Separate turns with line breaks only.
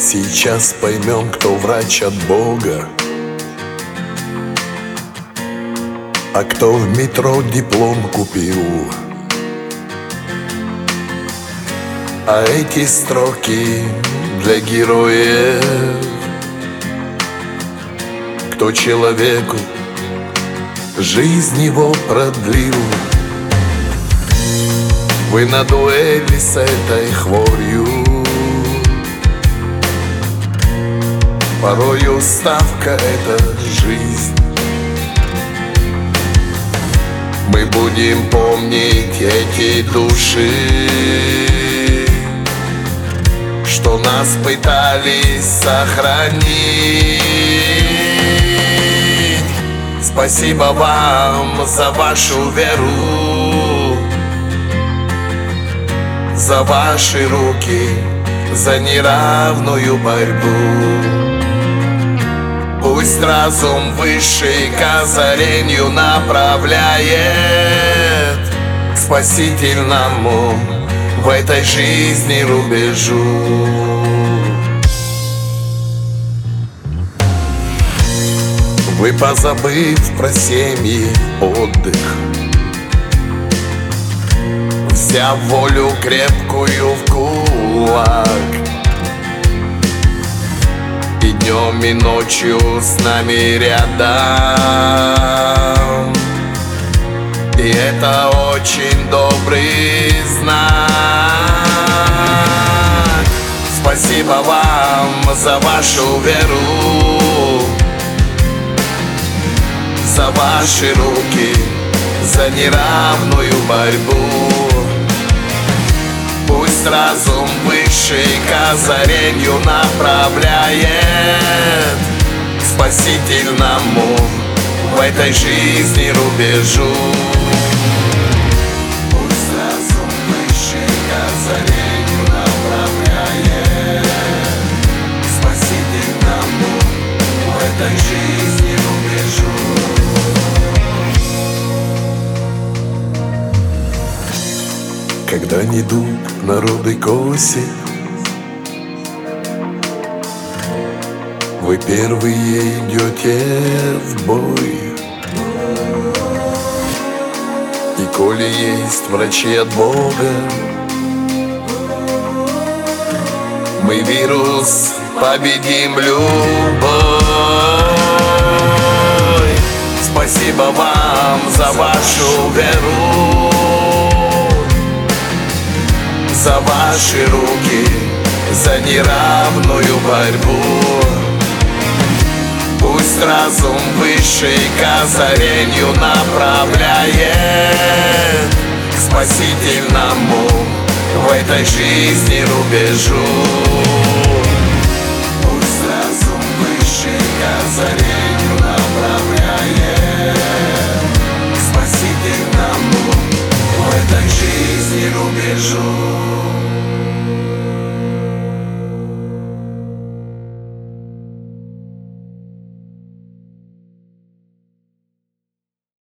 Сейчас поймем, кто врач от Бога, а кто в метро диплом купил. А эти строки для героев, кто человеку жизнь его продлил. Вы на дуэли с этой хворью, порою ставка — это жизнь. Мы будем помнить эти души, что нас пытались сохранить. Спасибо вам за вашу веру, за ваши руки, за неравную борьбу. Пусть разум высший к озарению направляет к спасительному в этой жизни рубежу. Вы, позабыв про семьи, отдых, взяв волю крепкую в кулак, и днем, и ночью с нами рядом, и это очень добрый знак. Спасибо вам за вашу веру, за ваши руки, за неравную борьбу. Пусть разум высший к озарению направляет к спасительному в этой жизни рубежу. Пусть разум высший к озарению направляет к спасительному в этой жизни рубежу. Когда не идут народы коси, вы первые идете в бой. И коли есть врачи от Бога, мы вирус победим любой. Спасибо вам за вашу веру, за ваши руки, за неравную борьбу. Пусть разум высший к озарению направляет к спасительному в этой жизни рубежу. Пусть разум высший к озарению